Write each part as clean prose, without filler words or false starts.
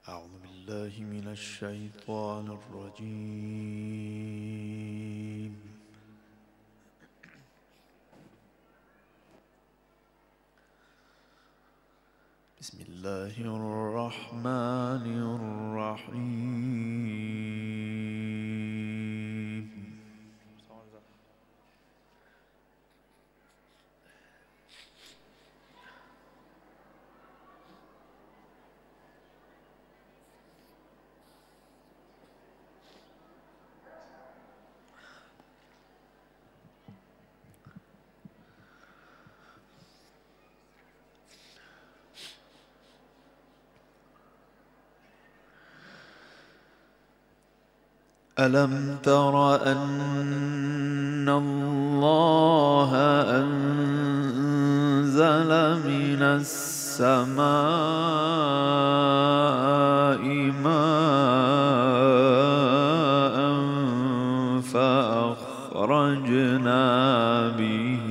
أعوذ بالله من الشيطان الرجيم. بسم الله الرحمن الرحيم. ألم تر أن الله أنزل من السماء ماء فأخرجنا به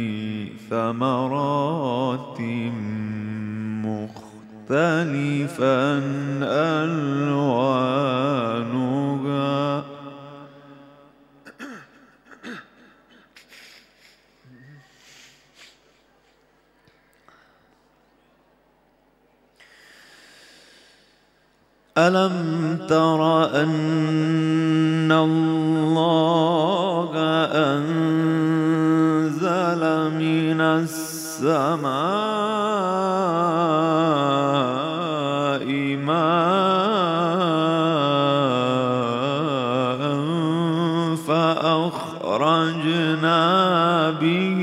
ثمرات مختلفا ألوانها ألم تر أن الله أنزل من السماء ماء فأخرجنا به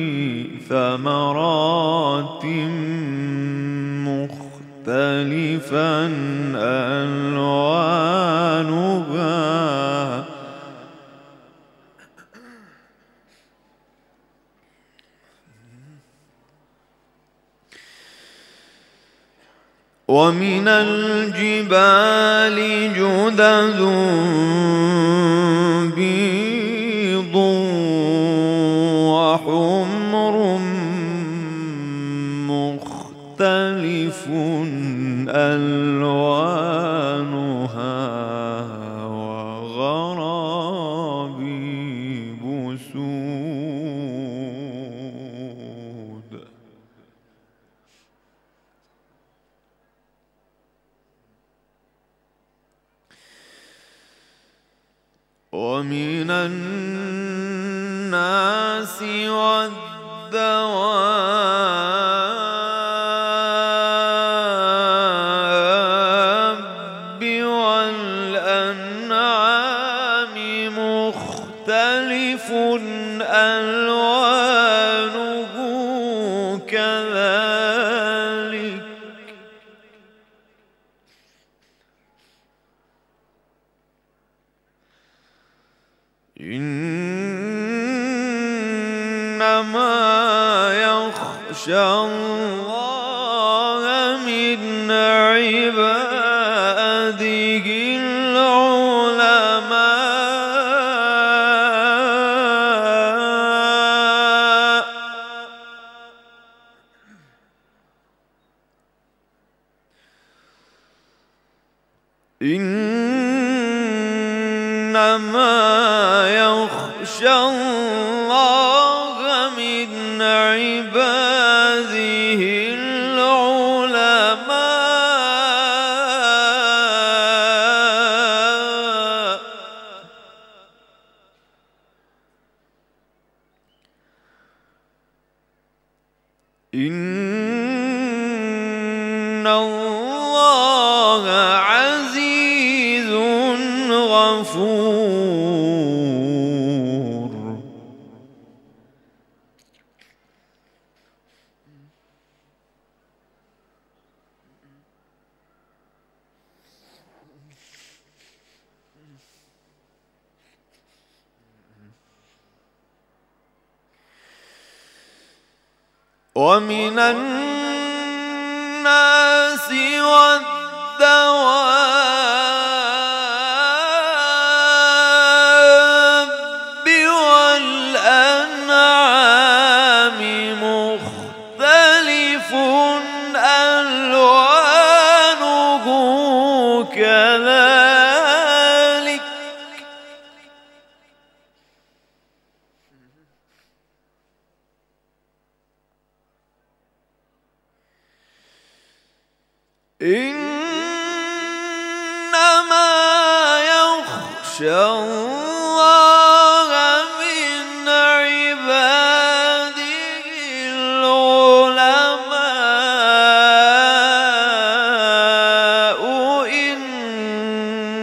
ثمرات مختلفا ألوانها ومن الجبال جدد بيض وحمر مختلف ألوانها وغرابيب سود ومن الناس والدواب والأنعام مختلف ألوانه كذلك إنما يخشى الله من عباده العلماء إنما يخشى الله من عباده العلماء إن الله عزيز غفور ومن الناس والدواب والأنعام مختلف ألوانه إنما يخشى الله من عباده العلماء إن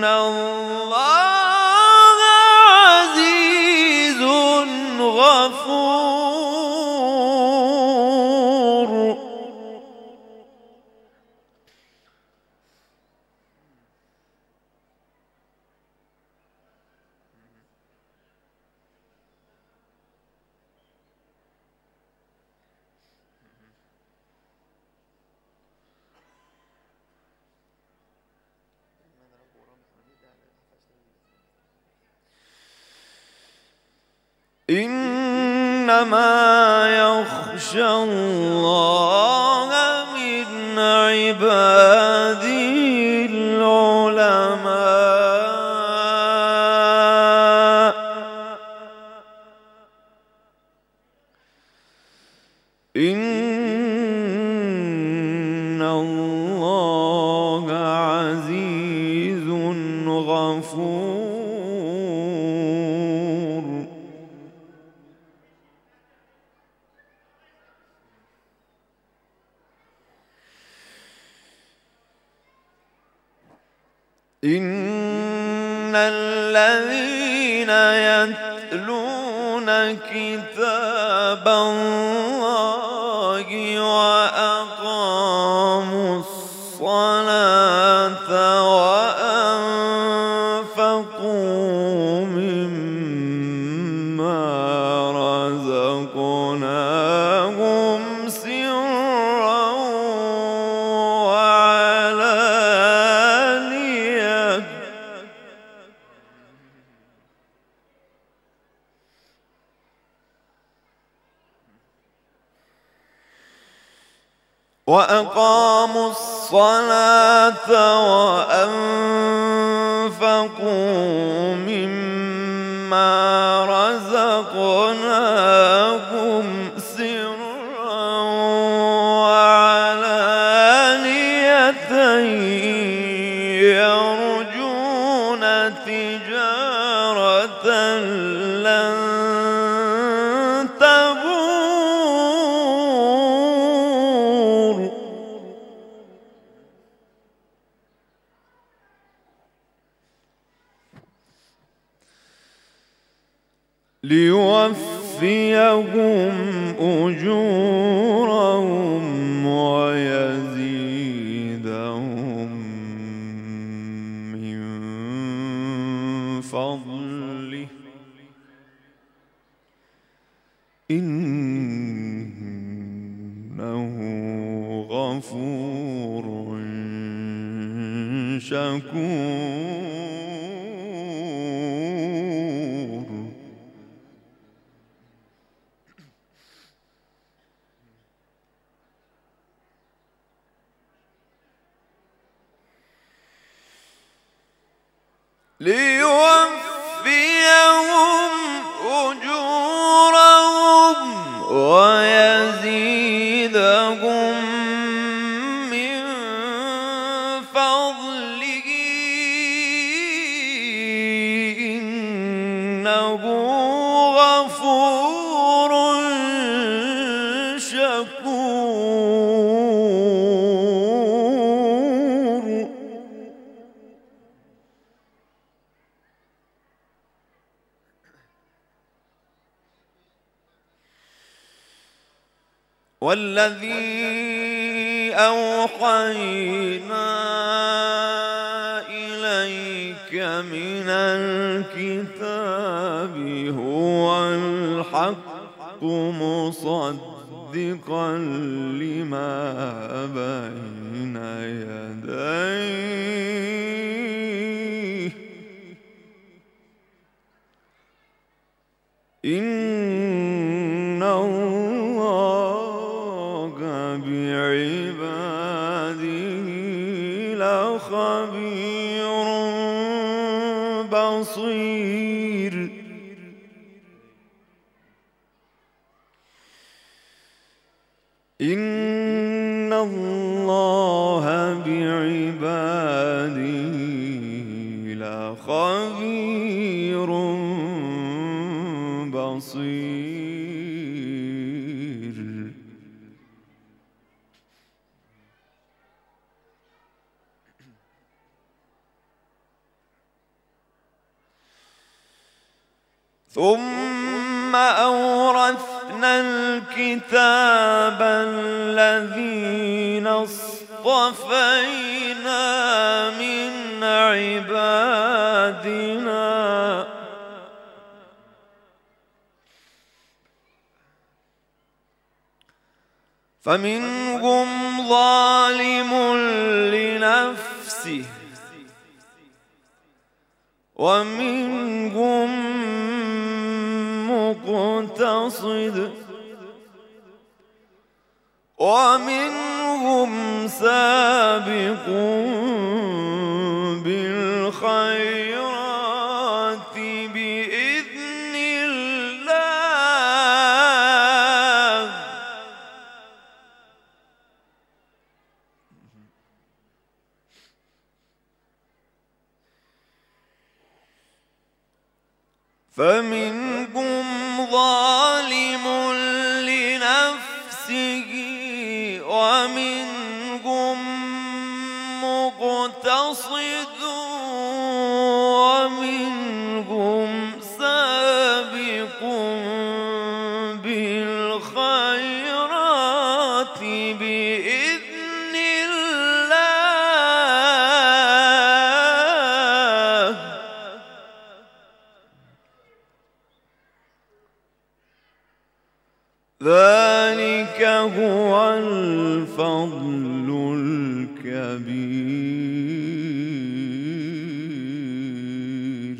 الله عزيز غفور. إنما يخشى الله من عباده العلماء إن الله عزيز غفور. إن الذين يتلون كتاب الله وأقاموا الصلاة وأنفقوا مما رزقناهم سرا وأقاموا الصلاة وأنفقوا مما رزقناهم سرا وعلانية يرجون تجارة لن تبور. ليوفيهم أجورهم ويزيدهم من فضله إنه غفور شكور. ليوفيهم أجورهم ويزيدهم من فضله إنه غفور شكور. والذي أوحينا إليك من الكتاب هو الحق مصدقا لما بين يديه إن الله بعباده لخبير بصير. إن الله عبادي لخبير بصير. ثم أورثنا الكتاب الذين اصطفينا من عبادنا فمنهم ظالم لنفسه ومنهم مقتصد ومنهم سابق بالخيرات بإذن الله. فمنهم ظالم لنفسه ومنهم مقتصد ومنهم سابق بالخيرات بإذن الله. ذلك هو الفضل الكبير.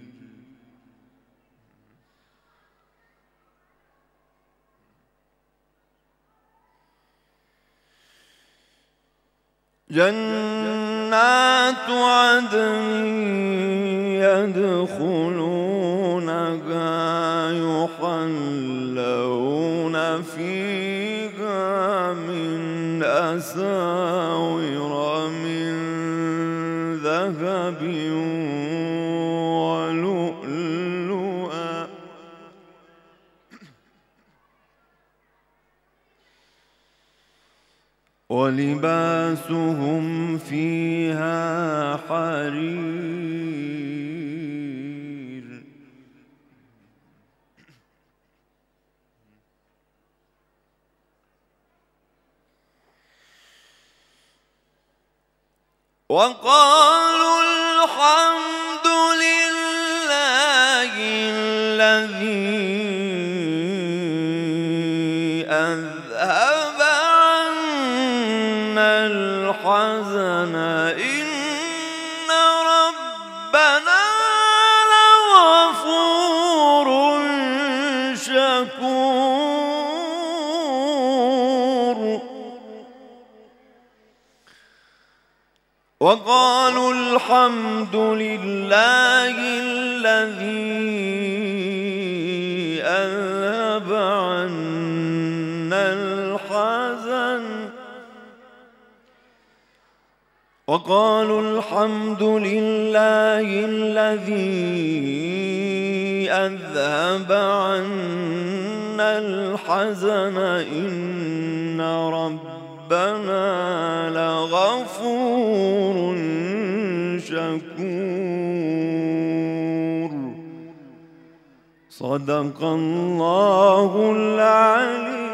جنات عدن يدخلونها يحلون فيها من أساور من ذهب ولؤلؤا ولباسهم فيها حرير. وقالوا الحمد لله الذي أذهب عنا الحزن إن ربنا لغفور شكور. وقالوا الحمد لله الذي أذهب عنا الحزن وقالوا الحمد لله الذي أذهب عنا الحزن إن ربنا لغفور شكور. صدق الله العلي